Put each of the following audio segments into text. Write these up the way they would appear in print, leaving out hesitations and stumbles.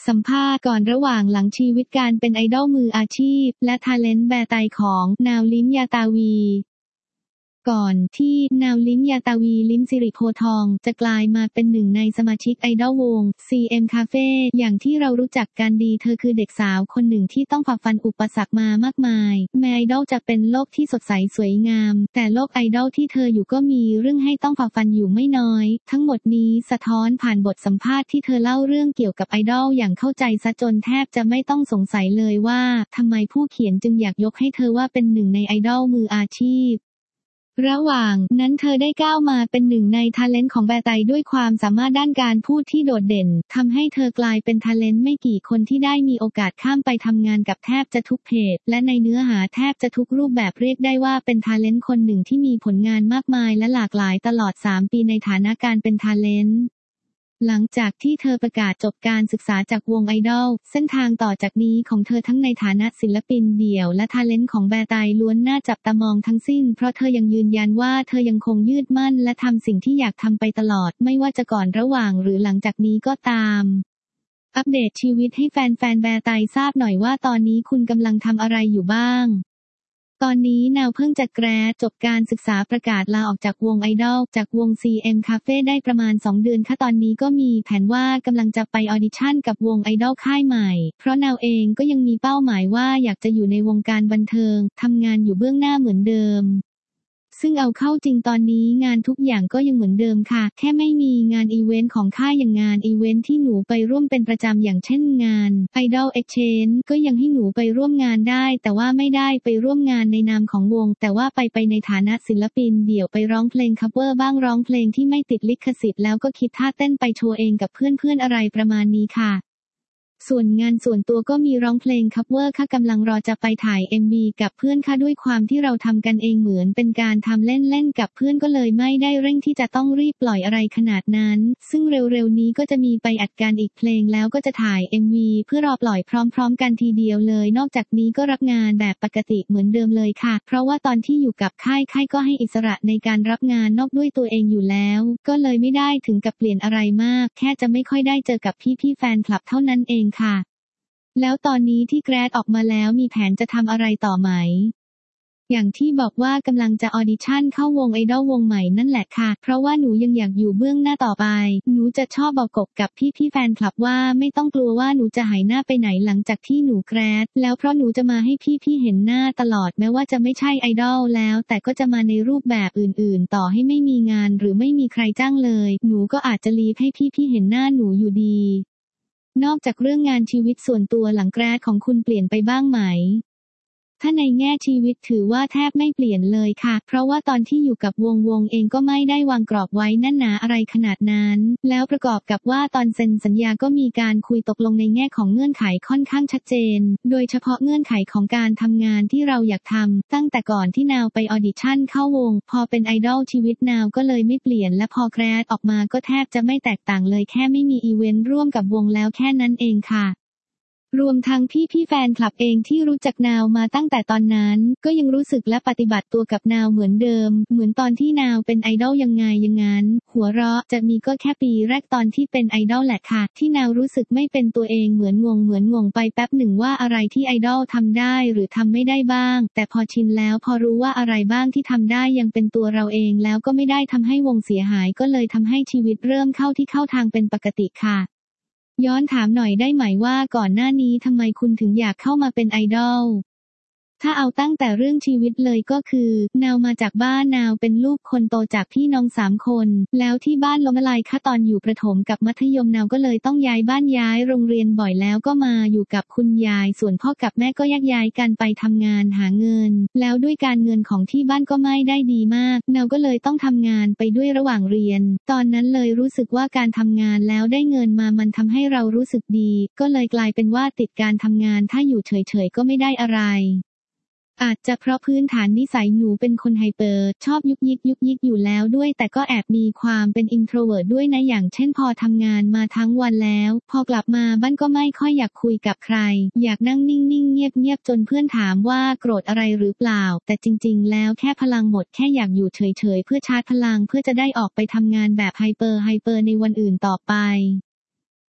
สัมภาษณ์ก่อนระหว่างหลังชีวิตการเป็นไอดอลมืออาชีพและทาเลนต์แบร์ไตของนาวลิ้มยาตาวีก่อนที่นาวลิ้มยาตาวีลิ้มสิริโพธิ์ทองจะกลายมาเป็นหนึ่งในสมาชิกไอดอลวง CM Cafe อย่างที่เรารู้จักกันดีเธอคือเด็กสาวคนหนึ่งที่ต้องฝ่าฟันอุปสรรคมามากมายแม้ไอดอลจะเป็นโลกที่สดใสสวยงามแต่โลกไอดอลที่เธออยู่ก็มีเรื่องให้ต้องฝ่าฟันอยู่ไม่น้อยทั้งหมดนี้สะท้อนผ่านบทสัมภาษณ์ที่เธอเล่าเรื่องเกี่ยวกับไอดอลอย่างเข้าใจซะจนแทบจะไม่ต้องสงสัยเลยว่าทำไมผู้เขียนจึงอยากยกให้เธอว่าเป็นหนึ่งในไอดอลมืออาชีพระหว่างนั้นเธอได้ก้าวมาเป็นหนึ่งในทาเลนต์ของแบร์ไตด้วยความสามารถด้านการพูดที่โดดเด่นทำให้เธอกลายเป็นทาเลนต์ไม่กี่คนที่ได้มีโอกาสข้ามไปทำงานกับแทบจะทุกเพจและในเนื้อหาแทบจะทุกรูปแบบเรียกได้ว่าเป็นทาเลนต์คนหนึ่งที่มีผลงานมากมายและหลากหลายตลอด3 ปีในฐานะการเป็นทาเลนต์หลังจากที่เธอประกาศจบการศึกษาจากวงไอดอลเส้นทางต่อจากนี้ของเธอทั้งในฐานะศิลปินเดี่ยวและทาเลนต์ของแบร์ไตล้วนน่าจับตามองทั้งสิ้นเพราะเธอยังยืนยันว่าเธอยังคงยืดมั่นและทำสิ่งที่อยากทำไปตลอดไม่ว่าจะก่อนระหว่างหรือหลังจากนี้ก็ตามอัปเดตชีวิตให้แฟนๆแบร์ไตทราบหน่อยว่าตอนนี้คุณกำลังทำอะไรอยู่บ้างตอนนี้นาวเพิ่งจะแกรดจบการศึกษาประกาศลาออกจากวงไอดอลจากวง CM Cafe ได้ประมาณ2 เดือนค่ะตอนนี้ก็มีแผนว่ากำลังจะไปออดิชั่นกับวงไอดอลค่ายใหม่เพราะนาวเองก็ยังมีเป้าหมายว่าอยากจะอยู่ในวงการบันเทิงทำงานอยู่เบื้องหน้าเหมือนเดิมซึ่งเอาเข้าจริงตอนนี้งานทุกอย่างก็ยังเหมือนเดิมค่ะแค่ไม่มีงานอีเวนต์ของค่ายอย่างงานอีเวนต์ที่หนูไปร่วมเป็นประจำอย่างเช่นงาน Idol Exchange ก็ยังให้หนูไปร่วมงานได้แต่ว่าไม่ได้ไปร่วมงานในนามของวงแต่ว่าไปในฐานะศิลปินเดี่ยวไปร้องเพลงคัฟเวอร์บ้างร้องเพลงที่ไม่ติดลิขสิทธิ์แล้วก็คิดท่าเต้นไปโชว์เองกับเพื่อนๆอะไรประมาณนี้ค่ะส่วนงานส่วนตัวก็มีร้องเพลงคัฟเวอร์ค่ะกำลังรอจะไปถ่าย MV กับเพื่อนค่ะด้วยความที่เราทำกันเองเหมือนเป็นการทำเล่นๆกับเพื่อนก็เลยไม่ได้เร่งที่จะต้องรีบปล่อยอะไรขนาดนั้นซึ่งเร็วๆนี้ก็จะมีไปอัดการอีกเพลงแล้วก็จะถ่าย MV เพื่อรอปล่อยพร้อมๆกันทีเดียวเลยนอกจากนี้ก็รับงานแบบปกติเหมือนเดิมเลยค่ะเพราะว่าตอนที่อยู่กับค่ายก็ให้อิสระในการรับงานนอกด้วยตัวเองอยู่แล้วก็เลยไม่ได้ถึงกับเปลี่ยนอะไรมากแค่จะไม่ค่อยได้เจอกับพี่ๆแฟนคลับเท่านั้นเองค่ะแล้วตอนนี้ที่แกรดออกมาแล้วมีแผนจะทำอะไรต่อไหมอย่างที่บอกว่ากำลังจะออดิชั่นเข้าวงไอดอลวงใหม่นั่นแหละค่ะเพราะว่าหนูยังอยากอยู่เบื้องหน้าต่อไปหนูจะชอบบอกกับพี่แฟนคลับว่าไม่ต้องกลัวว่าหนูจะหายหน้าไปไหนหลังจากที่หนูแกรดแล้วเพราะหนูจะมาให้พี่เห็นหน้าตลอดแม้ว่าจะไม่ใช่ไอดอลแล้วแต่ก็จะมาในรูปแบบอื่นๆต่อให้ไม่มีงานหรือไม่มีใครจ้างเลยหนูก็อาจจะลีฟให้พี่เห็นหน้าหนูอยู่ดีนอกจากเรื่องงานชีวิตส่วนตัวหลังแกรดของคุณเปลี่ยนไปบ้างไหมถ้าในแง่ชีวิตถือว่าแทบไม่เปลี่ยนเลยค่ะเพราะว่าตอนที่อยู่กับวงเองก็ไม่ได้วางกรอบไว้แน่นหนาอะไรขนาดนั้นแล้วประกอบกับว่าตอนเซ็นสัญญาก็มีการคุยตกลงในแง่ของเงื่อนไขค่อนข้างชัดเจนโดยเฉพาะเงื่อนไขของการทำงานที่เราอยากทำตั้งแต่ก่อนที่นาวไปออดิชั่นเข้าวงพอเป็นไอดอลชีวิตนาวก็เลยไม่เปลี่ยนและพอแกรดออกมาก็แทบจะไม่แตกต่างเลยแค่ไม่มีอีเวนต์ร่วมกับวงแล้วแค่นั้นเองค่ะรวมทั้งพี่แฟนคลับเองที่รู้จักนาวมาตั้งแต่ตอนนั้นก็ยังรู้สึกและปฏิบัติตัวกับนาวเหมือนเดิมเหมือนตอนที่นาวเป็นไอดอลยังไงอย่างนั้นหัวเราะจะมีก็แค่ปีแรกตอนที่เป็นไอดอลแหละค่ะที่นาวรู้สึกไม่เป็นตัวเองเหมือนงงไปแป๊บหนึ่งว่าอะไรที่ไอดอลทำได้หรือทำไม่ได้บ้างแต่พอชินแล้วพอรู้ว่าอะไรบ้างที่ทำได้ยังเป็นตัวเราเองแล้วก็ไม่ได้ทำให้วงเสียหายก็เลยทำให้ชีวิตเริ่มเข้าทางเป็นปกติค่ะย้อนถามหน่อยได้ไหมว่าก่อนหน้านี้ทำไมคุณถึงอยากเข้ามาเป็นไอดอลถ้าเอาตั้งแต่เรื่องชีวิตเลยก็คือนาวมาจากบ้านนาวเป็นลูกคนโตจากพี่น้อง3 คนแล้วที่บ้านล้มละลายค่ะตอนอยู่ประถมกับมัธยมนาวก็เลยต้องย้ายบ้านย้ายโรงเรียนบ่อยแล้วก็มาอยู่กับคุณยายส่วนพ่อกับแม่ก็แยกย้ายกันไปทำงานหาเงินแล้วด้วยการเงินของที่บ้านก็ไม่ได้ดีมากนาวก็เลยต้องทำงานไปด้วยระหว่างเรียนตอนนั้นเลยรู้สึกว่าการทำงานแล้วได้เงินมามันทำให้เรารู้สึกดีก็เลยกลายเป็นว่าติดการทำงานถ้าอยู่เฉยๆก็ไม่ได้อะไรอาจจะเพราะพื้นฐานนิสัยหนูเป็นคนไฮเปอร์ชอบยุกยิกอยู่แล้วด้วยแต่ก็แอบมีความเป็นอินโทรเวิร์ตด้วยนะอย่างเช่นพอทำงานมาทั้งวันแล้วพอกลับมาบ้านก็ไม่ค่อยอยากคุยกับใครอยากนั่งนิ่งๆเงียบจนเพื่อนถามว่าโกรธอะไรหรือเปล่าแต่จริงๆแล้วแค่พลังหมดแค่อยากอยู่เฉยๆเพื่อชาร์จพลังเพื่อจะได้ออกไปทำงานแบบไฮเปอร์ในวันอื่นต่อไป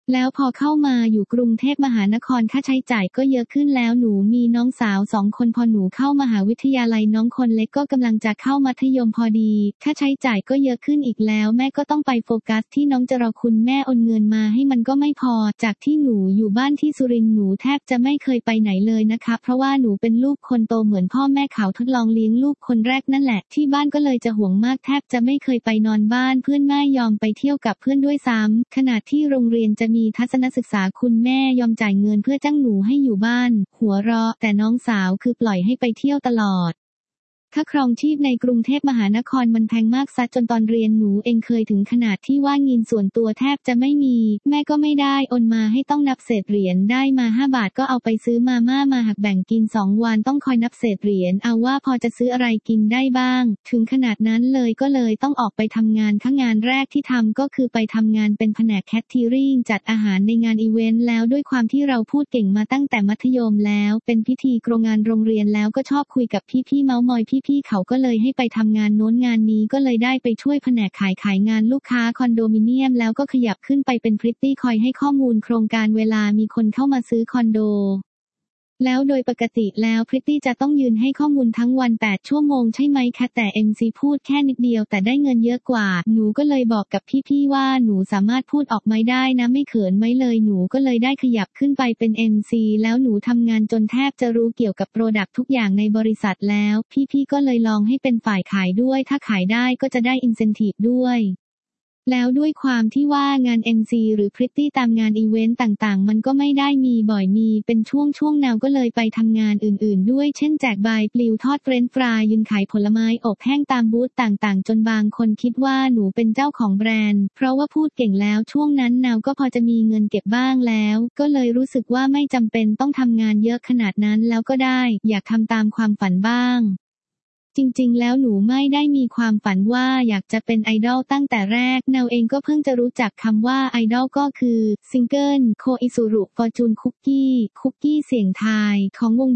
แล้วพอเข้ามาอยู่กรุงเทพมหานครค่าใช้จ่ายก็เยอะขึ้นแล้วหนูมีน้องสาว2 คนพอหนูเข้ามหาวิทยาลัยน้องคนเล็กก็กำลังจะเข้ามัธยมพอดีค่าใช้จ่ายก็เยอะขึ้นอีกแล้วแม่ก็ต้องไปโฟกัสที่น้องจะรอคุณแม่โอนเงินมาให้มันก็ไม่พอจากที่หนูอยู่บ้านที่สุรินทร์หนูแทบจะไม่เคยไปไหนเลยนะคะเพราะว่าหนูเป็นลูกคนโตเหมือนพ่อแม่เขาทดลองเลี้ยงลูกคนแรกนั่นแหละที่บ้านก็เลยจะห่วงมากแทบจะไม่เคยไปนอนบ้านเพื่อนแม่ยอมไปเที่ยวกับเพื่อนด้วยซ้ำขณะที่โรงเรียนจะมีทัศนศึกษาคุณแม่ยอมจ่ายเงินเพื่อจ้างหนูให้อยู่บ้านหัวเราะแต่น้องสาวคือปล่อยให้ไปเที่ยวตลอดค่าครองชีพในกรุงเทพมหานครมันแพงมากซะจนตอนเรียนหนูเองเคยถึงขนาดที่ว่าเงินส่วนตัวแทบจะไม่มีแม่ก็ไม่ได้โอนมาให้ต้องนับเศษเหรียญได้มา5 บาทก็เอาไปซื้อมาม่ามาหักแบ่งกิน2 วันต้องคอยนับเศษเหรียญเอาว่าพอจะซื้ออะไรกินได้บ้างถึงขนาดนั้นเลยก็เลยต้องออกไปทำงานงานแรกที่ทำก็คือไปทำงานเป็นแผนกแคทเทอริงจัดอาหารในงานอีเวนต์แล้วด้วยความที่เราพูดเก่งมาตั้งแต่มัธยมแล้วเป็นพิธีกรงานโรงเรียนแล้วก็ชอบคุยกับพี่เม้ามอยพี่เขาก็เลยให้ไปทำงานโน้นงานนี้ก็เลยได้ไปช่วยแผนกขายงานลูกค้าคอนโดมิเนียมแล้วก็ขยับขึ้นไปเป็นพริตตี้คอยให้ข้อมูลโครงการเวลามีคนเข้ามาซื้อคอนโดแล้วโดยปกติแล้วพริตตี้จะต้องยืนให้ข้อมูลทั้งวัน8 ชั่วโมงใช่ไหมคะแต่ MC พูดแค่นิดเดียวแต่ได้เงินเยอะกว่าหนูก็เลยบอกกับพี่ว่าหนูสามารถพูดออกไม่ได้นะไม่เขินไหมเลยหนูก็เลยได้ขยับขึ้นไปเป็น MC แล้วหนูทำงานจนแทบจะรู้เกี่ยวกับโปรดักต์ทุกอย่างในบริษัทแล้วพี่ก็เลยลองให้เป็นฝ่ายขายด้วยถ้าขายได้ก็จะได้อินเซนทีฟด้วยแล้วด้วยความที่ว่างาน MC หรือพริตตี้ตามงานอีเวนต์ต่างๆมันก็ไม่ได้มีบ่อยมีเป็นช่วงแนวก็เลยไปทำงานอื่นๆด้วยเช่นแจกใบปลิวทอดเฟรนช์ฟรายยืนขายผลไม้อบแห้งตามบูธต่างๆจนบางคนคิดว่าหนูเป็นเจ้าของแบรนด์เพราะว่าพูดเก่งแล้วช่วงนั้นนาวก็พอจะมีเงินเก็บบ้างแล้วก็เลยรู้สึกว่าไม่จำเป็นต้องทำงานเยอะขนาดนั้นแล้วก็ได้อยากทำตามความฝันบ้างจริงๆแล้วหนูไม่ได้มีความฝันว่าอยากจะเป็นไอดอลตั้งแต่แรกนาวเองก็เพิ่งจะรู้จักคำว่าไอดอลก็คือซิงเกิลโคอิซุรุฟอร์จูนคุกกี้เสียงทายของวง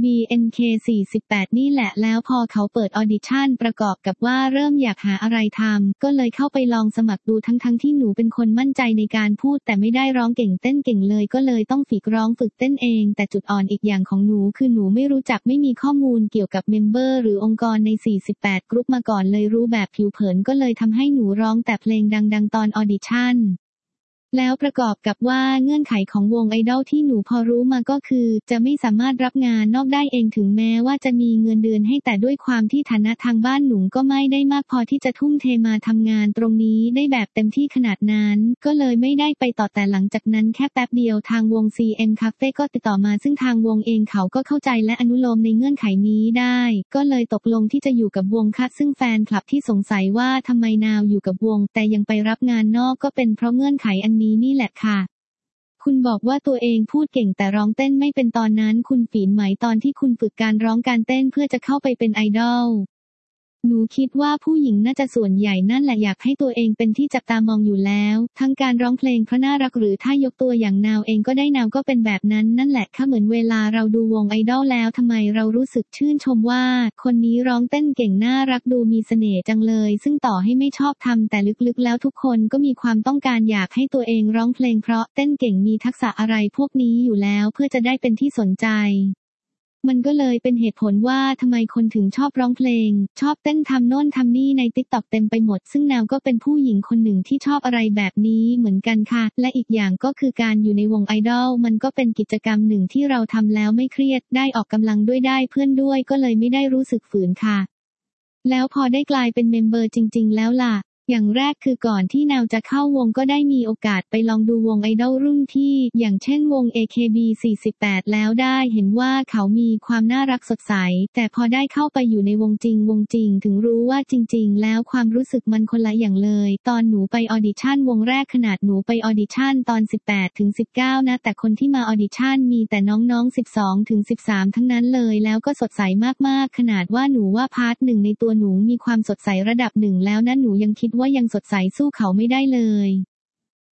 BNK48 นี่แหละแล้วพอเขาเปิดออดิชั่นประกอบกับว่าเริ่มอยากหาอะไรทำก็เลยเข้าไปลองสมัครดูทั้งที่หนูเป็นคนมั่นใจในการพูดแต่ไม่ได้ร้องเก่งเต้นเก่งเลยก็เลยต้องฝึกร้องฝึกเต้นเองแต่จุดอ่อนอีกอย่างของหนูคือหนูไม่รู้จักไม่มีข้อมูลเกี่ยวกับเมมเบอร์หรือองค์กรใน48 กรุ๊ปมาก่อนเลยรู้แบบผิวเผินก็เลยทำให้หนูร้องแต่เพลงดังๆตอนออดิชั่นแล้วประกอบกับว่าเงื่อนไขของวงไอดอลที่หนูพอรู้มาก็คือจะไม่สามารถรับงานนอกได้เองถึงแม้ว่าจะมีเงินเดือนให้แต่ด้วยความที่ฐานะทางบ้านหนูก็ไม่ได้มากพอที่จะทุ่มเทมาทำงานตรงนี้ได้แบบเต็มที่ขนาดนั้นก็เลยไม่ได้ไปต่อแต่หลังจากนั้นแค่แป๊บเดียวทางวง CM Cafe ก็ติดต่อมาซึ่งทางวงเองเขาก็เข้าใจและอนุโลมในเงื่อนไขนี้ได้ก็เลยตกลงที่จะอยู่กับวงค่ะซึ่งแฟนคลับที่สงสัยว่าทำไมนาวอยู่กับวงแต่ยังไปรับงานนอกก็เป็นเพราะเงื่อนไขอันนี้นี่แหละค่ะคุณบอกว่าตัวเองพูดเก่งแต่ร้องเต้นไม่เป็นตอนนั้นคุณฝืนไหมตอนที่คุณฝึกการร้องการเต้นเพื่อจะเข้าไปเป็นไอดอลหนูคิดว่าผู้หญิงน่าจะส่วนใหญ่นั่นแหละอยากให้ตัวเองเป็นที่จับตามองอยู่แล้วทั้งการร้องเพลงเพราะน่ารักหรือถ้ายกตัวอย่างนาวเองก็ได้นาวก็เป็นแบบนั้นนั่นแหละค่ะเหมือนเวลาเราดูวงไอดอลแล้วทำไมเรารู้สึกชื่นชมว่าคนนี้ร้องเต้นเก่งน่ารักดูมีเสน่ห์จังเลยซึ่งต่อให้ไม่ชอบทำแต่ลึกๆแล้วทุกคนก็มีความต้องการอยากให้ตัวเองร้องเพลงเพราะเต้นเก่งมีทักษะอะไรพวกนี้อยู่แล้วเพื่อจะได้เป็นที่สนใจมันก็เลยเป็นเหตุผลว่าทำไมคนถึงชอบร้องเพลงชอบเต้นทำโน่นทำนี่ใน TikTok เต็มไปหมดซึ่งแนวก็เป็นผู้หญิงคนหนึ่งที่ชอบอะไรแบบนี้เหมือนกันค่ะและอีกอย่างก็คือการอยู่ในวงไอดอลมันก็เป็นกิจกรรมหนึ่งที่เราทำแล้วไม่เครียดได้ออกกำลังด้วยได้เพื่อนด้วยก็เลยไม่ได้รู้สึกฝืนค่ะแล้วพอได้กลายเป็นเมมเบอร์จริงๆแล้วล่ะอย่างแรกคือก่อนที่นาวจะเข้าวงก็ได้มีโอกาสไปลองดูวงไอดอลรุ่นพี่อย่างเช่นวง AKB48 แล้วได้เห็นว่าเขามีความน่ารักสดใสแต่พอได้เข้าไปอยู่ในวงจริงถึงรู้ว่าจริงๆแล้วความรู้สึกมันคนละอย่างเลยตอนหนูไปออดิชั่นวงแรกขนาดหนูไปออดิชั่นตอน18-19นะแต่คนที่มาออดิชั่นมีแต่น้องๆ12-13ทั้งนั้นเลยแล้วก็สดใสมากๆขนาดว่าหนูว่าพาร์ทหนึ่งในตัวหนูมีความสดใสระดับหนึ่งแล้วนะหนูยังคิดว่ายังสดใสสู้เขาไม่ได้เลย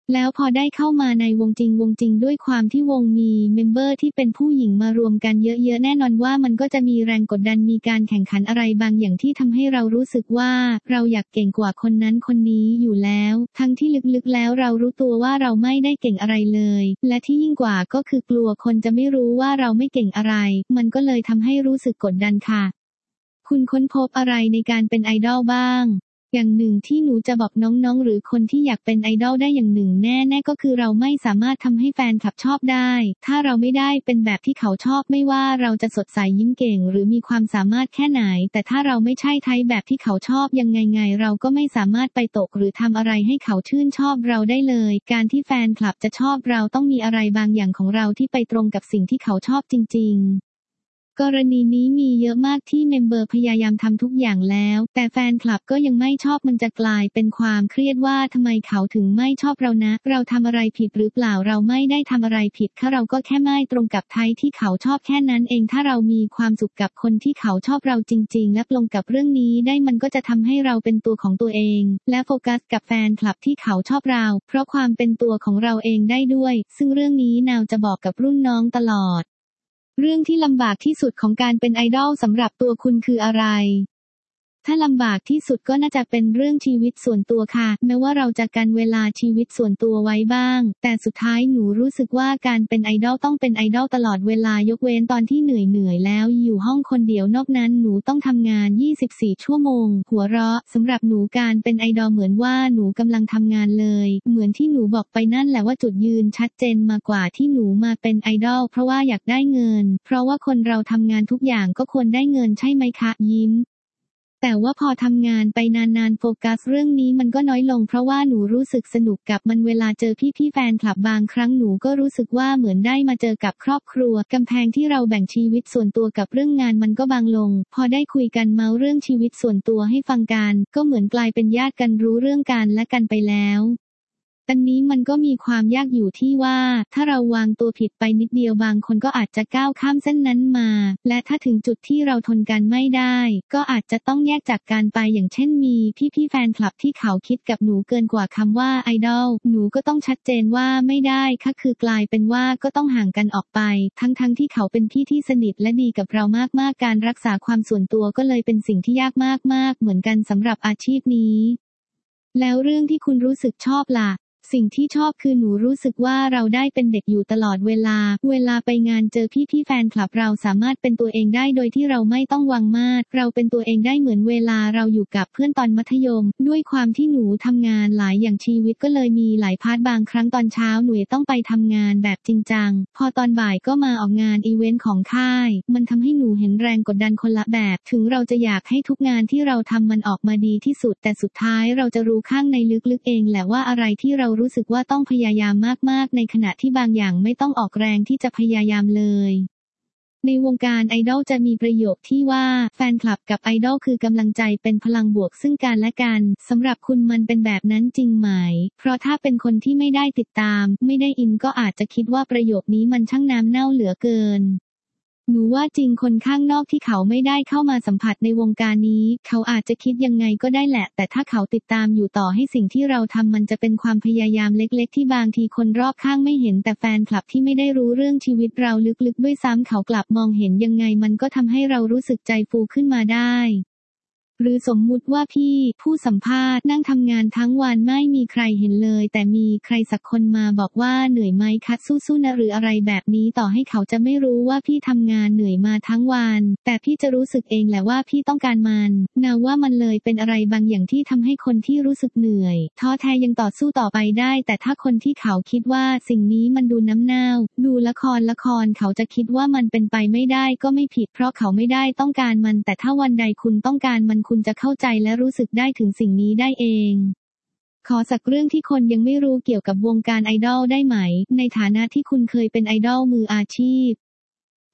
แล้วพอได้เข้ามาในวงจริงด้วยความที่วงมีเมมเบอร์ที่เป็นผู้หญิงมารวมกันเยอะๆแน่นอนว่ามันก็จะมีแรงกดดันมีการแข่งขันอะไรบางอย่างที่ทำให้เรารู้สึกว่าเราอยากเก่งกว่าคนนั้นคนนี้อยู่แล้วทั้งที่ลึกๆแล้วเรารู้ตัวว่าเราไม่ได้เก่งอะไรเลยและที่ยิ่งกว่าก็คือกลัวคนจะไม่รู้ว่าเราไม่เก่งอะไรมันก็เลยทำให้รู้สึกกดดันค่ะคุณค้นพบอะไรในการเป็นไอดอลบ้างอย่างหนึ่งที่หนูจะบอกน้องๆหรือคนที่อยากเป็นไอดอลได้อย่างหนึ่งแน่ๆก็คือเราไม่สามารถทำให้แฟนคลับชอบได้ถ้าเราไม่ได้เป็นแบบที่เขาชอบไม่ว่าเราจะสดใสยิ้มเก่งหรือมีความสามารถแค่ไหนแต่ถ้าเราไม่ใช่ไทป์แบบที่เขาชอบยังไงเราก็ไม่สามารถไปตกหรือทำอะไรให้เขาชื่นชอบเราได้เลยการที่แฟนคลับจะชอบเราต้องมีอะไรบางอย่างของเราที่ไปตรงกับสิ่งที่เขาชอบจริงๆกรณีนี้มีเยอะมากที่เมมเบอร์พยายามทำทุกอย่างแล้วแต่แฟนคลับก็ยังไม่ชอบมันจะกลายเป็นความเครียดว่าทำไมเขาถึงไม่ชอบเรานะเราทำอะไรผิดหรือเปล่าเราไม่ได้ทำอะไรผิดค่ะเราก็แค่ไม่ตรงกับไทป์ที่เขาชอบแค่นั้นเองถ้าเรามีความสุขกับคนที่เขาชอบเราจริงๆและปลงกับเรื่องนี้ได้มันก็จะทำให้เราเป็นตัวของตัวเองและโฟกัสกับแฟนคลับที่เขาชอบเราเพราะความเป็นตัวของเราเองได้ด้วยซึ่งเรื่องนี้นาวจะบอกกับรุ่นน้องตลอดเรื่องที่ลำบากที่สุดของการเป็นไอดอลสำหรับตัวคุณคืออะไร ถ้าลำบากที่สุดก็น่าจะเป็นเรื่องชีวิตส่วนตัวค่ะแม้ว่าเราจะกันเวลาชีวิตส่วนตัวไว้บ้างแต่สุดท้ายหนูรู้สึกว่าการเป็นไอดอลต้องเป็นไอดอลตลอดเวลายกเว้นตอนที่เหนื่อยแล้วอยู่ห้องคนเดียวนอกนั้นหนูต้องทำงาน24ชั่วโมงหัวเราะสำหรับหนูการเป็นไอดอลเหมือนว่าหนูกำลังทำงานเลยเหมือนที่หนูบอกไปนั่นแหละว่าจุดยืนชัดเจนมากกว่าที่หนูมาเป็นไอดอลเพราะว่าอยากได้เงินเพราะว่าคนเราทำงานทุกอย่างก็ควรได้เงินใช่ไหมคะยิ้มแต่ว่าพอทำงานไปนานๆโฟกัสเรื่องนี้มันก็น้อยลงเพราะว่าหนูรู้สึกสนุกกับมันเวลาเจอพี่แฟนคลับบางครั้งหนูก็รู้สึกว่าเหมือนได้มาเจอกับครอบครัวกำแพงที่เราแบ่งชีวิตส่วนตัวกับเรื่องงานมันก็บางลงพอได้คุยกันเมาเรื่องชีวิตส่วนตัวให้ฟังกันก็เหมือนกลายเป็นญาติกันรู้เรื่องกันและกันไปแล้วอันนี้มันก็มีความยากอยู่ที่ว่าถ้าเราวางตัวผิดไปนิดเดียวบางคนก็อาจจะก้าวข้ามเส้นนั้นมาและถ้าถึงจุดที่เราทนกันไม่ได้ก็อาจจะต้องแยกจากกันไปอย่างเช่นมีพี่แฟนคลับที่เขาคิดกับหนูเกินกว่าคำว่าไอดอลหนูก็ต้องชัดเจนว่าไม่ได้ค่ะคือกลายเป็นว่าก็ต้องห่างกันออกไปทั้งที่เขาเป็นพี่ที่สนิทและดีกับเรามากๆการรักษาความส่วนตัวก็เลยเป็นสิ่งที่ยากมากๆเหมือนกันสำหรับอาชีพนี้แล้วเรื่องที่คุณรู้สึกชอบล่ะสิ่งที่ชอบคือหนูรู้สึกว่าเราได้เป็นเด็กอยู่ตลอดเวลาไปงานเจอพี่แฟนคลับเราสามารถเป็นตัวเองได้โดยที่เราไม่ต้องวางมาตรเราเป็นตัวเองได้เหมือนเวลาเราอยู่กับเพื่อนตอนมัธยมด้วยความที่หนูทำงานหลายอย่างชีวิตก็เลยมีหลายพาร์ทบางครั้งตอนเช้าหนูต้องไปทำงานแบบจริงจังพอตอนบ่ายก็มาออกงานอีเวนต์ของค่ายมันทำให้หนูเห็นแรงกดดันคนละแบบถึงเราจะอยากให้ทุกงานที่เราทำมันออกมาดีที่สุดแต่สุดท้ายเราจะรู้ข้างในลึกๆเองแหละว่าอะไรที่เรารู้สึกว่าต้องพยายามมากๆในขณะที่บางอย่างไม่ต้องออกแรงที่จะพยายามเลยในวงการไอดอลจะมีประโยคที่ว่าแฟนคลับกับไอดอลคือกำลังใจเป็นพลังบวกซึ่งกันและกันสำหรับคุณมันเป็นแบบนั้นจริงไหมเพราะถ้าเป็นคนที่ไม่ได้ติดตามไม่ได้อินก็อาจจะคิดว่าประโยคนี้มันช่างน้ำเน่าเหลือเกินหนูว่าจริงคนข้างนอกที่เขาไม่ได้เข้ามาสัมผัสในวงการนี้เขาอาจจะคิดยังไงก็ได้แหละแต่ถ้าเขาติดตามอยู่ต่อให้สิ่งที่เราทำมันจะเป็นความพยายามเล็กๆที่บางทีคนรอบข้างไม่เห็นแต่แฟนคลับที่ไม่ได้รู้เรื่องชีวิตเราลึกๆด้วยซ้ำเขากลับมองเห็นยังไงมันก็ทำให้เรารู้สึกใจฟูขึ้นมาได้หรือสมมุติว่าพี่ผู้สัมภาษณ์นั่งทำงานทั้งวันไม่มีใครเห็นเลยแต่มีใครสักคนมาบอกว่าเหนื่อยไหมคะสู้ๆนะหรืออะไรแบบนี้ต่อให้เขาจะไม่รู้ว่าพี่ทำงานเหนื่อยมาทั้งวันแต่พี่จะรู้สึกเองแหละว่าพี่ต้องการมันนะว่ามันเลยเป็นอะไรบางอย่างที่ทำให้คนที่รู้สึกเหนื่อยท้อแท้ยังต่อสู้ต่อไปได้แต่ถ้าคนที่เขาคิดว่าสิ่งนี้มันดูน้ำเน่าดูละครเขาจะคิดว่ามันเป็นไปไม่ได้ก็ไม่ผิดเพราะเขาไม่ได้ต้องการมันแต่ถ้าวันใดคุณต้องการมันคุณจะเข้าใจและรู้สึกได้ถึงสิ่งนี้ได้เองขอสักเรื่องที่คนยังไม่รู้เกี่ยวกับวงการไอดอลได้ไหมในฐานะที่คุณเคยเป็นไอดอลมืออาชีพ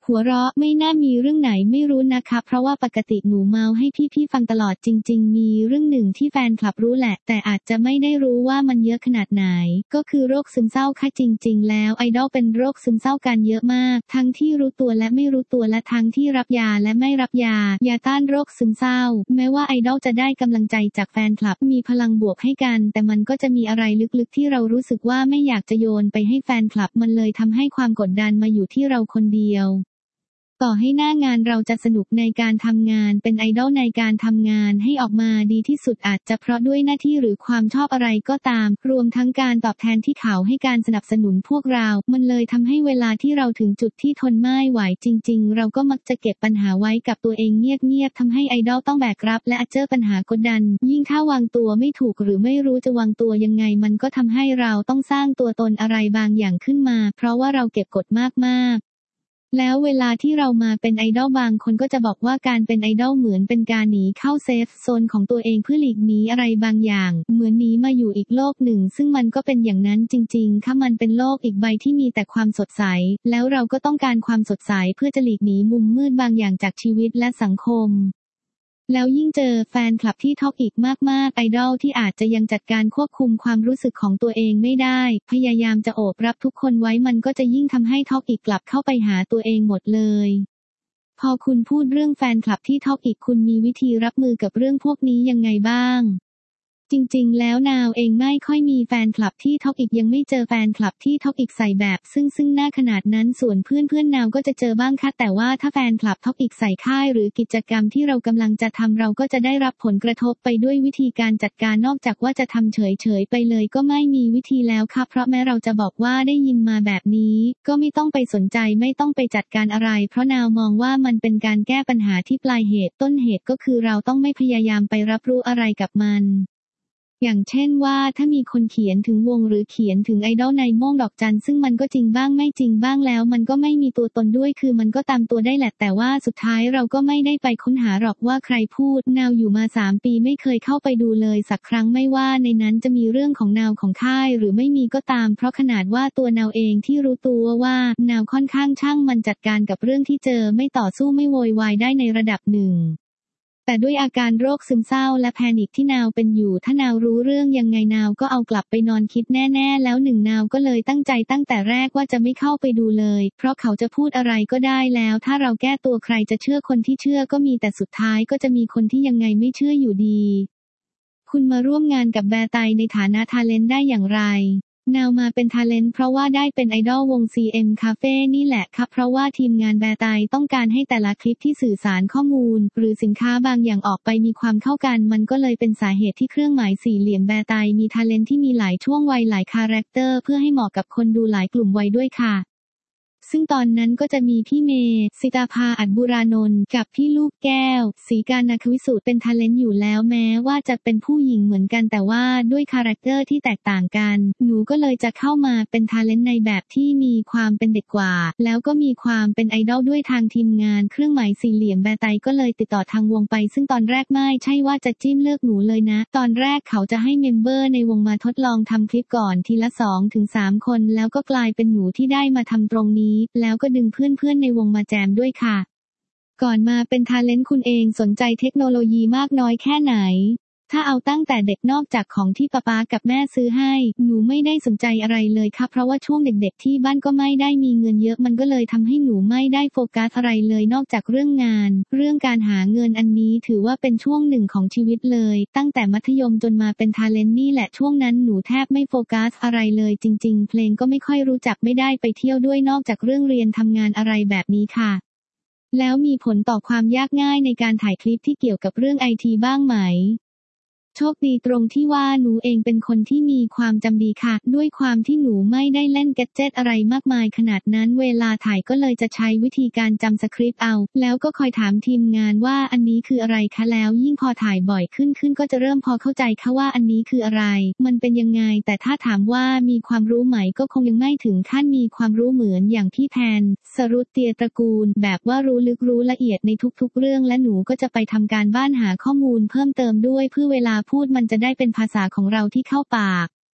หัวเราะไม่น่ามีเรื่องไหนไม่รู้นะคะเพราะว่าปกติหนูเมาให้พี่ๆฟังตลอดจริงๆมีเรื่องหนึ่งที่แฟนคลับรู้แหละแต่อาจจะไม่ได้รู้ว่ามันเยอะขนาดไหนก็คือโรคซึมเศร้าค่ะจริงๆแล้วไอดอลเป็นโรคซึมเศร้ากันเยอะมากทั้งที่รู้ตัวและไม่รู้ตัวและทั้งที่รับยาและไม่รับยาต้านโรคซึมเศร้าแม้ว่าไอดอลจะได้กำลังใจจากแฟนคลับมีพลังบวกให้กันแต่มันก็จะมีอะไรลึกๆที่เรารู้สึกว่าไม่อยากจะโยนไปให้แฟนคลับมันเลยทำให้ความกดดันมาอยู่ที่เราคนเดียวต่อให้หน้างานเราจะสนุกในการทำงานเป็นไอดอลในการทำงานให้ออกมาดีที่สุดอาจจะเพราะด้วยหน้าที่หรือความชอบอะไรก็ตามรวมทั้งการตอบแทนที่เขาให้การสนับสนุนพวกเรามันเลยทำให้เวลาที่เราถึงจุดที่ทนไม่ไหวจริงๆเราก็มักจะเก็บปัญหาไว้กับตัวเองเงียบๆทำให้ไอดอลต้องแบกรับและเจอปัญหากดดันยิ่งถ้าวางตัวไม่ถูกหรือไม่รู้จะวางตัวยังไงมันก็ทำให้เราต้องสร้างตัวตนอะไรบางอย่างขึ้นมาเพราะว่าเราเก็บกดมากๆแล้วเวลาที่เรามาเป็นไอดอลบางคนก็จะบอกว่าการเป็นไอดอลเหมือนเป็นการหนีเข้าเซฟโซนของตัวเองเพื่อหลีกหนีอะไรบางอย่างเหมือนหนีมาอยู่อีกโลกหนึ่งซึ่งมันก็เป็นอย่างนั้นจริงๆค่ะมันเป็นโลกอีกใบที่มีแต่ความสดใสแล้วเราก็ต้องการความสดใสเพื่อจะหลีกหนีมุมมืดบางอย่างจากชีวิตและสังคมแล้วยิ่งเจอแฟนคลับที่ท็อกอีกมากๆไอดอลที่อาจจะยังจัดการควบคุมความรู้สึกของตัวเองไม่ได้พยายามจะโอบรับทุกคนไว้มันก็จะยิ่งทำให้ท็อกอีกกลับเข้าไปหาตัวเองหมดเลยพอคุณพูดเรื่องแฟนคลับที่ท็อกอีกคุณมีวิธีรับมือกับเรื่องพวกนี้ยังไงบ้างจริงๆแล้วนาวเองไม่ค่อยมีแฟนคลับที่ท็อกอีกยังไม่เจอแฟนคลับที่ท็อกอีกใส่แบบซึ่งหน้าขนาดนั้นส่วนเพื่อนนาวก็จะเจอบ้างค่ะแต่ว่าถ้าแฟนคลับท็อกอีกใส่ค่ายหรือกิจกรรมที่เรากำลังจะทำเราก็จะได้รับผลกระทบไปด้วยวิธีการจัดการนอกจากว่าจะทำเฉยๆไปเลยก็ไม่มีวิธีแล้วค่ะเพราะแม้เราจะบอกว่าได้ยินมาแบบนี้ก็ไม่ต้องไปสนใจไม่ต้องไปจัดการอะไรเพราะนาวมองว่ามันเป็นการแก้ปัญหาที่ปลายเหตุต้นเหตุก็คือเราต้องไม่พยายามไปรับรู้อะไรกับมันอย่างเช่นว่าถ้ามีคนเขียนถึงวงหรือเขียนถึงไอดอลในม่วงดอกจันซึ่งมันก็จริงบ้างไม่จริงบ้างแล้วมันก็ไม่มีตัวตนด้วยคือมันก็ตามตัวได้แหละแต่ว่าสุดท้ายเราก็ไม่ได้ไปค้นหาหรอกว่าใครพูดนาวอยู่มา3 ปีไม่เคยเข้าไปดูเลยสักครั้งไม่ว่าในนั้นจะมีเรื่องของนาวของค่ายหรือไม่มีก็ตามเพราะขนาดว่าตัวนาวเองที่รู้ตัวว่านาวค่อนข้างช่างมันจัดการกับเรื่องที่เจอไม่ต่อสู้ไม่โวยวายได้ในระดับหนึ่งแต่ด้วยอาการโรคซึมเศร้าและแพนิคที่นาวเป็นอยู่ถ้านาวรู้เรื่องยังไงนาวก็เอากลับไปนอนคิดแน่ๆแล้วนาวก็เลยตั้งใจตั้งแต่แรกว่าจะไม่เข้าไปดูเลยเพราะเขาจะพูดอะไรก็ได้แล้วถ้าเราแก้ตัวใครจะเชื่อคนที่เชื่อก็มีแต่สุดท้ายก็จะมีคนที่ยังไงไม่เชื่ออยู่ดีคุณมาร่วมงานกับแบร์ไตในฐานะทาเลนต์ได้อย่างไรนาวมาเป็นทาเลนต์เพราะว่าได้เป็นไอดอลวง CM Cafe นี่แหละครับเพราะว่าทีมงานแบร์ไตต้องการให้แต่ละคลิปที่สื่อสารข้อมูลหรือสินค้าบางอย่างออกไปมีความเข้ากันมันก็เลยเป็นสาเหตุที่เครื่องหมายสี่เหลี่ยมแบร์ไตมีทาเลนต์ที่มีหลายช่วงวัยหลายคาแรคเตอร์เพื่อให้เหมาะกับคนดูหลายกลุ่มวัยด้วยค่ะซึ่งตอนนั้นก็จะมีพี่เมย์สิตาภาอัฏบุรานนท์กับพี่ลูกแก้วศรีการนาควิสูตรเป็นทาเลนต์อยู่แล้วแม้ว่าจะเป็นผู้หญิงเหมือนกันแต่ว่าด้วยคาแรคเตอร์ที่แตกต่างกันหนูก็เลยจะเข้ามาเป็นทาเลนต์ในแบบที่มีความเป็นเด็กกว่าแล้วก็มีความเป็นไอดอลด้วยทางทีมงานเครื่องหมายสี่เหลี่ยมแบร์ไตก็เลยติดต่อทางวงไปซึ่งตอนแรกไม่ใช่ว่าจะจิ้มเลือกหนูเลยนะตอนแรกเขาจะให้เมมเบอร์ในวงมาทดลองทำคลิปก่อนทีละ 2-3 คนแล้วก็กลายเป็นหนูที่ได้มาทำตรงนี้แล้วก็ดึงเพื่อนๆในวงมาแจมด้วยค่ะก่อนมาเป็นทาเลนต์คุณเองสนใจเทคโนโลยีมากน้อยแค่ไหนถ้าเอาตั้งแต่เด็กนอกจากของที่ป๊ากับแม่ซื้อให้หนูไม่ได้สนใจอะไรเลยค่ะเพราะว่าช่วงเด็กๆที่บ้านก็ไม่ได้มีเงินเยอะมันก็เลยทำให้หนูไม่ได้โฟกัสอะไรเลยนอกจากเรื่องงานเรื่องการหาเงินอันนี้ถือว่าเป็นช่วงหนึ่งของชีวิตเลยตั้งแต่มัธยมจนมาเป็นทาเลนต์นี่แหละช่วงนั้นหนูแทบไม่โฟกัสอะไรเลยจริงๆเพลงก็ไม่ค่อยรู้จักไม่ได้ไปเที่ยวด้วยนอกจากเรื่องเรียนทำงานอะไรแบบนี้ค่ะแล้วมีผลต่อความยากง่ายในการถ่ายคลิปที่เกี่ยวกับเรื่องไอทีบ้างไหมโชคดีตรงที่ว่าหนูเองเป็นคนที่มีความจำดีค่ะด้วยความที่หนูไม่ได้เล่นแกดเจ็ตอะไรมากมายขนาดนั้นเวลาถ่ายก็เลยจะใช้วิธีการจำสคริปต์เอาแล้วก็คอยถามทีมงานว่าอันนี้คืออะไรคะแล้วยิ่งพอถ่ายบ่อยขึ้นก็จะเริ่มพอเข้าใจค่ะว่าอันนี้คืออะไรมันเป็นยังไงแต่ถ้าถามว่ามีความรู้ไหมก็คงยังไม่ถึงขั้นมีความรู้เหมือนอย่างพี่แพนสรุตเตียตระกูลแบบว่ารู้ลึกรู้ละเอียดในทุกๆเรื่องและหนูก็จะไปทำการบ้านหาข้อมูลเพิ่มเติมด้วยเพื่อเวลาพูดมันจะได้เป็นภาษาของเราที่เข้าปาก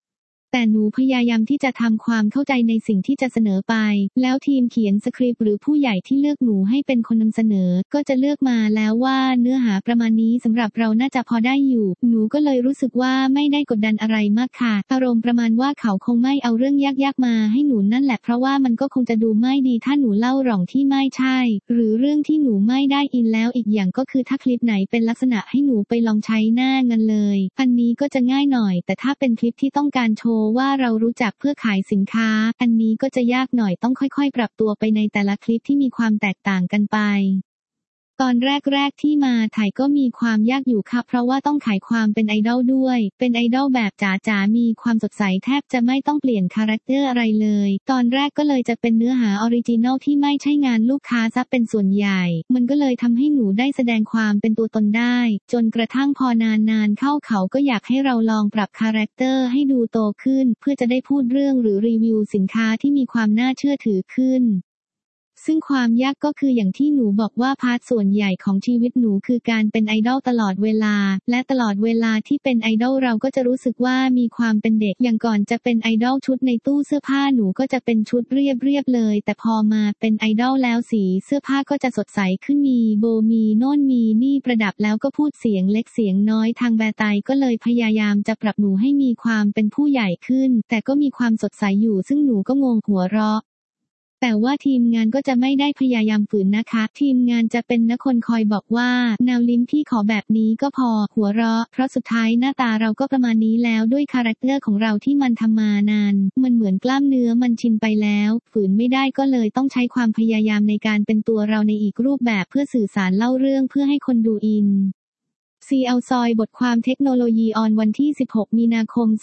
แต่หนูพยายามที่จะทำความเข้าใจในสิ่งที่จะเสนอไปแล้วทีมเขียนสคริปต์หรือผู้ใหญ่ที่เลือกหนูให้เป็นคนนำเสนอก็จะเลือกมาแล้วว่าเนื้อหาประมาณนี้สำหรับเราน่าจะพอได้อยู่หนูก็เลยรู้สึกว่าไม่ได้กดดันอะไรมากค่ะอารมณ์ประมาณว่าเขาคงไม่เอาเรื่องยากๆมาให้หนูนั่นแหละเพราะว่ามันก็คงจะดูไม่ดีถ้าหนูเล่าหร่องที่ไม่ใช่หรือเรื่องที่หนูไม่ได้อินแล้วอีกอย่างก็คือถ้าคลิปไหนเป็นลักษณะให้หนูไปลองใช้หน้าเงินเลยอันนี้ก็จะง่ายหน่อยแต่ถ้าเป็นคลิปที่ต้องการโชว์ว่าเรารู้จักเพื่อขายสินค้าอันนี้ก็จะยากหน่อยต้องค่อยๆปรับตัวไปในแต่ละคลิปที่มีความแตกต่างกันไปตอนแรกๆที่มาถ่ายก็มีความยากอยู่ค่ะเพราะว่าต้องขายความเป็นไอดอลด้วยเป็นไอดอลแบบจ๋าๆมีความสดใสแทบจะไม่ต้องเปลี่ยนคาแรคเตอร์อะไรเลยตอนแรกก็เลยจะเป็นเนื้อหาออริจินอลที่ไม่ใช่งานลูกค้าซะเป็นส่วนใหญ่มันก็เลยทำให้หนูได้แสดงความเป็นตัวตนได้จนกระทั่งพอนานๆเข้าเขาก็อยากให้เราลองปรับคาแรคเตอร์ให้ดูโตขึ้นเพื่อจะได้พูดเรื่องหรือรีวิวสินค้าที่มีความน่าเชื่อถือขึ้นซึ่งความยากก็คืออย่างที่หนูบอกว่าพาร์ทส่วนใหญ่ของชีวิตหนูคือการเป็นไอดอลตลอดเวลาและตลอดเวลาที่เป็นไอดอลเราก็จะรู้สึกว่ามีความเป็นเด็กอย่างก่อนจะเป็นไอดอลชุดในตู้เสื้อผ้าหนูก็จะเป็นชุดเรียบเลยแต่พอมาเป็นไอดอลแล้วสีเสื้อผ้าก็จะสดใสขึ้นมีโบมีโน่นมีนี่ประดับแล้วก็พูดเสียงเล็กเสียงน้อยทางแบร์ไตก็เลยพยายามจะปรับหนูให้มีความเป็นผู้ใหญ่ขึ้นแต่ก็มีความสดใสอยู่ซึ่งหนูก็งงหัวเราะแต่ว่าทีมงานก็จะไม่ได้พยายามฝืนนะคะทีมงานจะเป็นคนคอยบอกว่าแนวลิ้นพี่ขอแบบนี้ก็พอหัวเราะเพราะสุดท้ายหน้าตาเราก็ประมาณนี้แล้วด้วยคาแรคเตอร์ของเราที่มันทำมานานมันเหมือนกล้ามเนื้อมันชินไปแล้วฝืนไม่ได้ก็เลยต้องใช้ความพยายามในการเป็นตัวเราในอีกรูปแบบเพื่อสื่อสารเล่าเรื่องเพื่อให้คนดูอินซีเอาซอยบทความเทคโนโลยีออนวันที่ 16 มีนาคม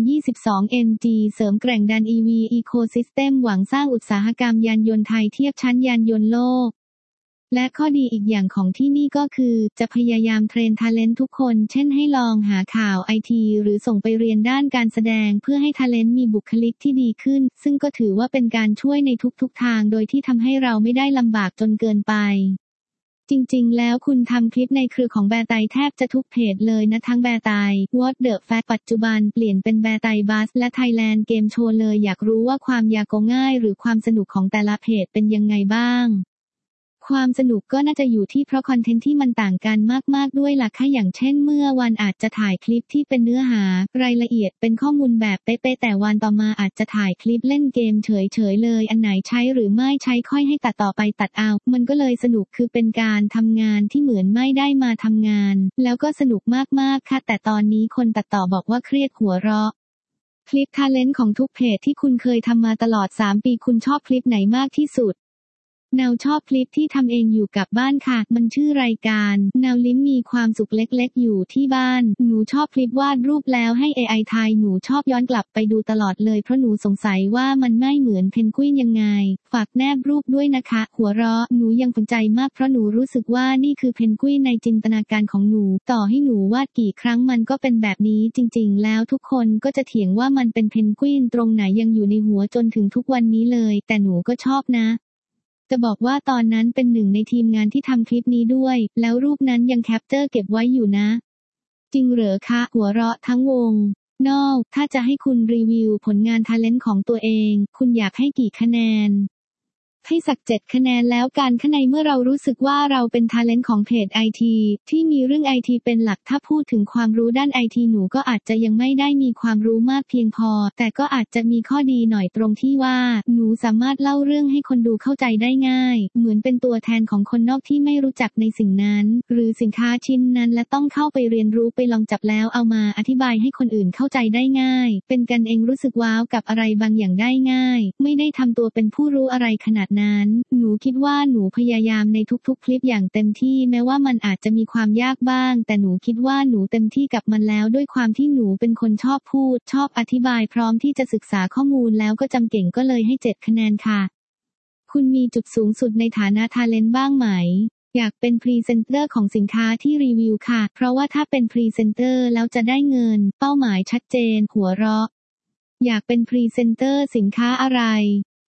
2022 MG เสริมแกร่งดัน EV Ecosystem หวังสร้างอุตสาหกรรมยานยนต์ไทยเทียบชั้นยานยนต์โลกและข้อดีอีกอย่างของที่นี่ก็คือจะพยายามเทรนทาเลนต์ทุกคนเช่นให้ลองหาข่าวไอทีหรือส่งไปเรียนด้านการแสดงเพื่อให้ทาเลนต์มีบุคลิกที่ดีขึ้นซึ่งก็ถือว่าเป็นการช่วยในทุกทางโดยที่ทำให้เราไม่ได้ลำบากจนเกินไปจริงๆแล้วคุณทำคลิปในเครือของแบร์ไตแทบจะทุกเพจเลยนะทั้งแบร์ไต What the Fact ปัจจุบันเปลี่ยนเป็นแบร์ไตบัสและ Thailand Game Show เลยอยากรู้ว่าความยากง่ายหรือความสนุกของแต่ละเพจเป็นยังไงบ้างความสนุกก็น่าจะอยู่ที่เพราะคอนเทนต์ที่มันต่างกันมากๆด้วยล่ะค่ะอย่างเช่นเมื่อวันอาจจะถ่ายคลิปที่เป็นเนื้อหารายละเอียดเป็นข้อมูลแบบเป๊ะๆแต่วันต่อมาอาจจะถ่ายคลิปเล่นเกมเฉยๆเลยอันไหนใช้หรือไม่ใช้ค่อยให้ตัดต่อไปตัดเอามันก็เลยสนุกคือเป็นการทำงานที่เหมือนไม่ได้มาทำงานแล้วก็สนุกมากๆค่ะแต่ตอนนี้คนตัดต่อบอกว่าเครียดหัวเราะคลิปทาเลนต์ของทุกเพจที่คุณเคยทำมาตลอด3 ปีคุณชอบคลิปไหนมากที่สุดแนวชอบคลิปที่ทำเองอยู่กับบ้านค่ะมันชื่อรายการแนวลิ้มมีความสุขเล็กๆอยู่ที่บ้านหนูชอบคลิปวาดรูปแล้วให้ AI ทายหนูชอบย้อนกลับไปดูตลอดเลยเพราะหนูสงสัยว่ามันไม่เหมือนเพนกวินยังไงฝากแนบรูปด้วยนะคะหัวเราะหนูยังสนใจมากเพราะหนูรู้สึกว่านี่คือเพนกวินในจินตนาการของหนูต่อให้หนูวาดกี่ครั้งมันก็เป็นแบบนี้จริงๆแล้วทุกคนก็จะเถียงว่ามันเป็นเพนกวินตรงไหนยังอยู่ในหัวจนถึงทุกวันนี้เลยแต่หนูก็ชอบนะจะบอกว่าตอนนั้นเป็นหนึ่งในทีมงานที่ทำคลิปนี้ด้วยแล้วรูปนั้นยังแคปเจอร์เก็บไว้อยู่นะจริงเหรอคะหัวเราะทั้งวงนอกถ้าจะให้คุณรีวิวผลงานทาเลนต์ของตัวเองคุณอยากให้กี่คะแนนให้สัก7 คะแนนแล้วกันข้างในเมื่อเรารู้สึกว่าเราเป็นทาเลนต์ของเพจไอทีที่มีเรื่องไอทีเป็นหลักถ้าพูดถึงความรู้ด้านไอทีหนูก็อาจจะยังไม่ได้มีความรู้มากเพียงพอแต่ก็อาจจะมีข้อดีหน่อยตรงที่ว่าหนูสามารถเล่าเรื่องให้คนดูเข้าใจได้ง่ายเหมือนเป็นตัวแทนของคนนอกที่ไม่รู้จักในสิ่งนั้นหรือสินค้าชิ้นนั้นและต้องเข้าไปเรียนรู้ไปลองจับแล้วเอามาอธิบายให้คนอื่นเข้าใจได้ง่ายเป็นกันเองรู้สึกว้าวกับอะไรบางอย่างได้ง่ายไม่ได้ทำตัวเป็นผู้รู้อะไรขนาดนั้นหนูคิดว่าหนูพยายามในทุกๆคลิปอย่างเต็มที่แม้ว่ามันอาจจะมีความยากบ้างแต่หนูคิดว่าหนูเต็มที่กับมันแล้วด้วยความที่หนูเป็นคนชอบพูดชอบอธิบายพร้อมที่จะศึกษาข้อมูลแล้วก็จำเก่งก็เลยให้7 คะแนนค่ะคุณมีจุดสูงสุดในฐานะทาเลนต์บ้างไหมอยากเป็นพรีเซนเตอร์ของสินค้าที่รีวิวค่ะเพราะว่าถ้าเป็นพรีเซนเตอร์แล้วจะได้เงินเป้าหมายชัดเจนหัวเราะอยากเป็นพรีเซนเตอร์สินค้าอะไร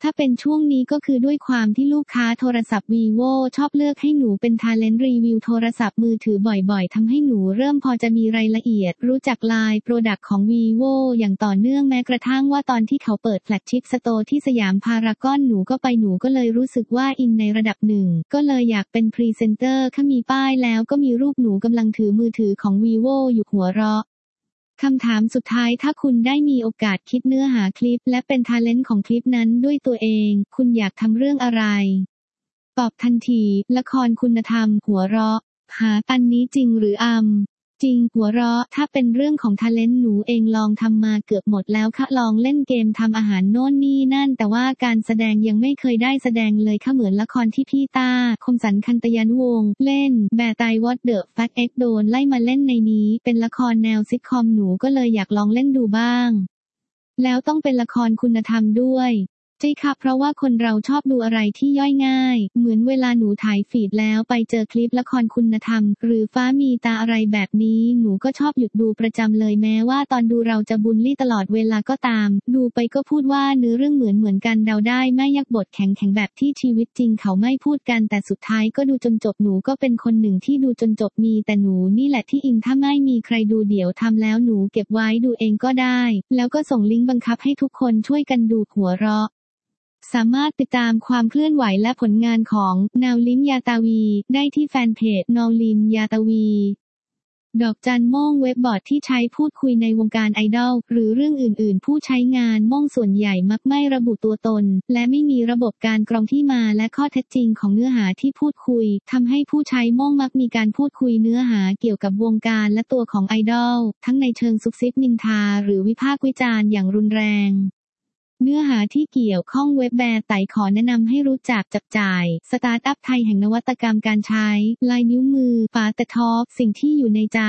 ถ้าเป็นช่วงนี้ก็คือด้วยความที่ลูกค้าโทรศัพท์ vivo ชอบเลือกให้หนูเป็น talent รีวิวโทรศัพท์มือถือบ่อยๆทำให้หนูเริ่มพอจะมีรายละเอียดรู้จักไลน์โปรดักต์ของ vivo อย่างต่อเนื่องแม้กระทั่งว่าตอนที่เขาเปิดแฟลกชิพสโตร์ที่สยามพารากอนหนูก็ไปหนูก็เลยรู้สึกว่าอินในระดับหนึ่งก็เลยอยากเป็นพรีเซนเตอร์มีป้ายแล้วก็มีรูปหนูกำลังถือมือถือของ vivo อยู่หัวเราะคำถามสุดท้ายถ้าคุณได้มีโอกาสคิดเนื้อหาคลิปและเป็นทาเลนต์ของคลิปนั้นด้วยตัวเองคุณอยากทำเรื่องอะไรตอบทันทีละครคุณธรรมหัวเราะหาอันนี้จริงหรือจริงหัวเราะถ้าเป็นเรื่องของทาเลนต์หนูเองลองทำมาเกือบหมดแล้วค่ะลองเล่นเกมทำอาหารโน่นนี่นั่นแต่ว่าการแสดงยังไม่เคยได้แสดงเลยค่ะเหมือนละครที่พี่ต้าคมสันต์คันตยานุวงศ์เล่นแบร์ไตวอตเดอะแฟกเอ็กโดนไล่มาเล่นในนี้เป็นละครแนวซิทคอมหนูก็เลยอยากลองเล่นดูบ้างแล้วต้องเป็นละครคุณธรรมด้วยใช่ค่ะเพราะว่าคนเราชอบดูอะไรที่ย่อยง่ายเหมือนเวลาหนูถ่ายฟีดแล้วไปเจอคลิปละครคุณธรรมหรือฟ้ามีตาอะไรแบบนี้หนูก็ชอบหยุดดูประจำเลยแม้ว่าตอนดูเราจะบูลลี่ตลอดเวลาก็ตามดูไปก็พูดว่าเนื้อเรื่องเหมือนกันเดาได้ไม่ยากบทแข็งแบบที่ชีวิตจริงเขาไม่พูดกันแต่สุดท้ายก็ดูจนจบหนูก็เป็นคนหนึ่งที่ดูจนจบมีแต่หนูนี่แหละที่อินถ้าไม่มีใครดูเดี๋ยวทำแล้วหนูเก็บไว้ดูเองก็ได้แล้วก็ส่งลิงก์บังคับให้ทุกคนช่วยกันดูหัวเราะสามารถติดตามความเคลื่อนไหวและผลงานของนาวลิมยาตาวีได้ที่แฟนเพจนาวลิมยาตาวีดอกจันม่งเว็บบอร์ดที่ใช้พูดคุยในวงการไอดอลหรือเรื่องอื่นๆผู้ใช้งานม่งส่วนใหญ่มักไม่ระบุตัวตนและไม่มีระบบการกรองที่มาและข้อเท็จจริงของเนื้อหาที่พูดคุยทำให้ผู้ใช้ม่งมักมีการพูดคุยเนื้อหาเกี่ยวกับวงการและตัวของไอดอลทั้งในเชิงซุบซิบนินทาหรือวิพากษ์วิจารณ์อย่างรุนแรงเนื้อหาที่เกี่ยวข้องเว็บแบร์ไต่ขอแนะนำให้รู้จักจับจ่ายสตาร์ทอัพไทยแห่งนวัตกรรมการใช้ลายนิ้วมือฝาแต่ท็อปสิ่งที่อยู่ในใจ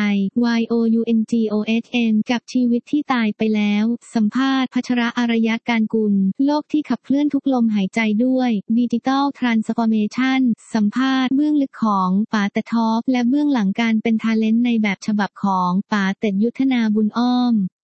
YOUNGOHM กับชีวิตที่ตายไปแล้วสัมภาษณ์พัชระอารยการกุลโลกที่ขับเคลื่อนทุกลมหายใจด้วยดิจิทัลทรานส์ฟอร์เมชันสัมภาษณ์เบื้องลึกของฝาแต่ท็อปและเบื้องหลังการเป็นทาเลนต์ในแบบฉบับของฝาเต็ดยุทธนาบุญอ้อม